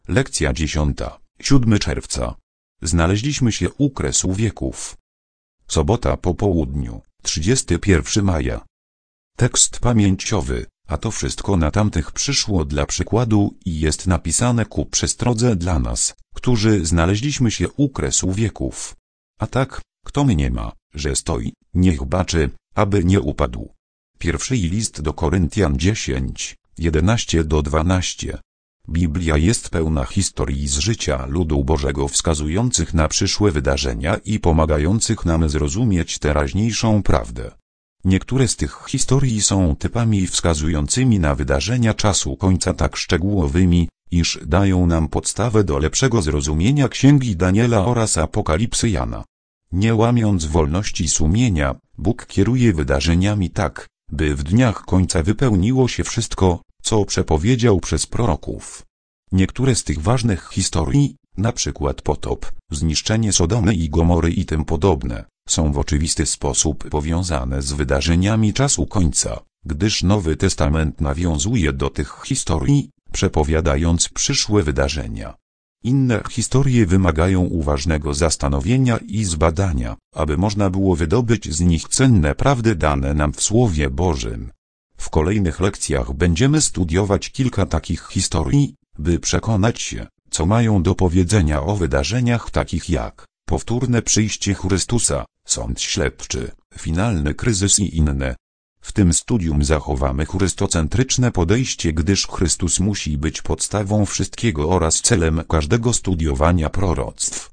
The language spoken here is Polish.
Lekcja 10. 7 czerwca. Znaleźliśmy się u kresu wieków. Sobota po południu, 31 maja. Tekst pamięciowy, a to wszystko na tamtych przyszło dla przykładu i jest napisane ku przestrodze dla nas, którzy znaleźliśmy się u kresu wieków. A tak, kto mniema, że stoi, niech baczy, aby nie upadł. Pierwszy list do Koryntian 10, 11-12. Biblia jest pełna historii z życia ludu Bożego wskazujących na przyszłe wydarzenia i pomagających nam zrozumieć teraźniejszą prawdę. Niektóre z tych historii są typami wskazującymi na wydarzenia czasu końca tak szczegółowymi, iż dają nam podstawę do lepszego zrozumienia Księgi Daniela oraz Apokalipsy Jana. Nie łamiąc wolności sumienia, Bóg kieruje wydarzeniami tak, by w dniach końca wypełniło się wszystko, co przepowiedział przez proroków. Niektóre z tych ważnych historii, na przykład potop, zniszczenie Sodomy i Gomory i tym podobne, są w oczywisty sposób powiązane z wydarzeniami czasu końca, gdyż Nowy Testament nawiązuje do tych historii, przepowiadając przyszłe wydarzenia. Inne historie wymagają uważnego zastanowienia i zbadania, aby można było wydobyć z nich cenne prawdy dane nam w Słowie Bożym. W kolejnych lekcjach będziemy studiować kilka takich historii, by przekonać się, co mają do powiedzenia o wydarzeniach takich jak powtórne przyjście Chrystusa, sąd śledczy, finalny kryzys i inne. W tym studium zachowamy chrystocentryczne podejście, gdyż Chrystus musi być podstawą wszystkiego oraz celem każdego studiowania proroctw.